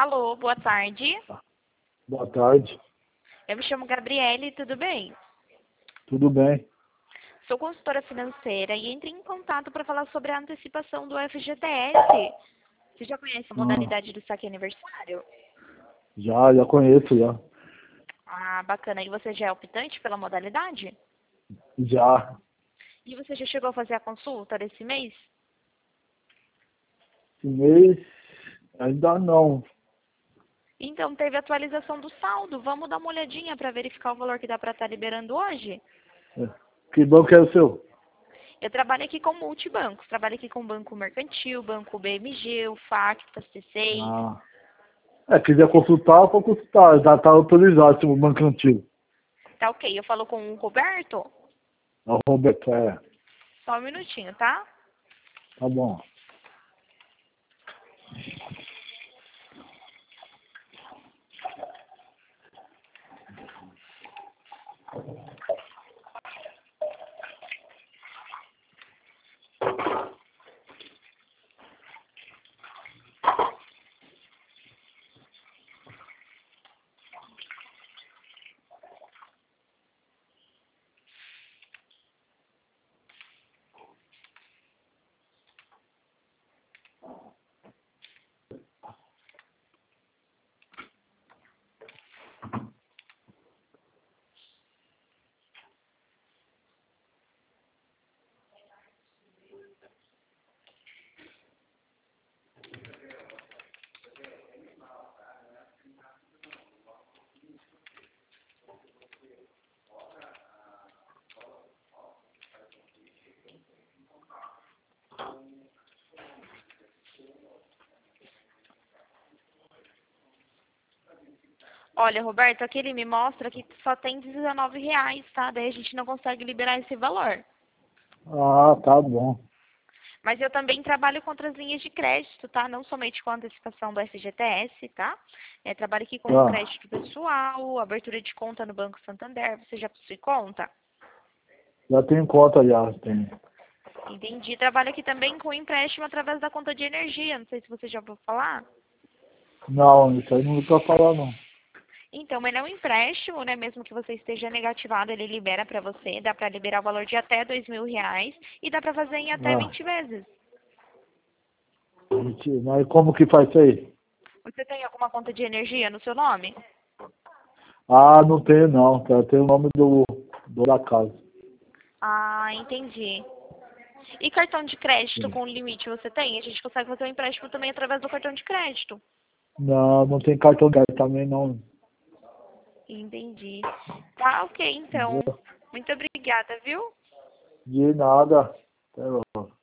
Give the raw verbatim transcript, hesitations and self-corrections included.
Alô, boa tarde. Boa tarde. Eu me chamo Gabriele, tudo bem? Tudo bem? Sou consultora financeira e entrei em contato para falar sobre a antecipação do F G T S. Você já conhece a Ah, modalidade do saque aniversário? já, já conheço, já. Ah, bacana. E você já é optante pela modalidade? Já. E você já chegou a fazer a consulta desse mês? Esse mês ainda não. Então, teve atualização do saldo. Vamos dar uma olhadinha para verificar o valor que dá para estar liberando hoje? É. Que banco é o seu? Eu trabalho aqui com multibancos. Trabalho aqui com Banco Mercantil, Banco B M G, o Facta, C seis. Ah. É, quiser consultar, pode consultar. Já está autorizado, seu banco antigo. Tá ok. Eu falo com o Roberto? É o Roberto, é. Só um minutinho, tá? Tá bom. Olha, Roberto, aqui ele me mostra que só tem dezenove reais, tá? Daí a gente não consegue liberar esse valor. Ah, tá bom. Mas eu também trabalho com outras linhas de crédito, tá? Não somente com a antecipação do F G T S, tá? É, trabalho aqui com Tá. crédito pessoal, abertura de conta no Banco Santander. Você já possui conta? Já tenho conta, já. Tem. Entendi. Trabalho aqui também com empréstimo através da conta de energia. Não sei se você já ouviu falar. Não, isso aí não dá pra falar, não. Então, ele é um empréstimo, né? Mesmo que você esteja negativado, ele libera para você. Dá para liberar o valor de até dois mil reais e dá para fazer em até Ah, vinte vezes. mentira. Mas como que faz isso aí? Você tem alguma conta de energia no seu nome? Ah, não tenho, não. Tá? Tem o nome do, do da casa. Ah, entendi. E cartão de crédito com limite você tem? A gente consegue fazer o empréstimo também através do cartão de crédito. Não, não tem cartão de crédito também, não. Entendi. Tá, ok, então. Entendeu? Muito obrigada, viu? De nada. Até logo.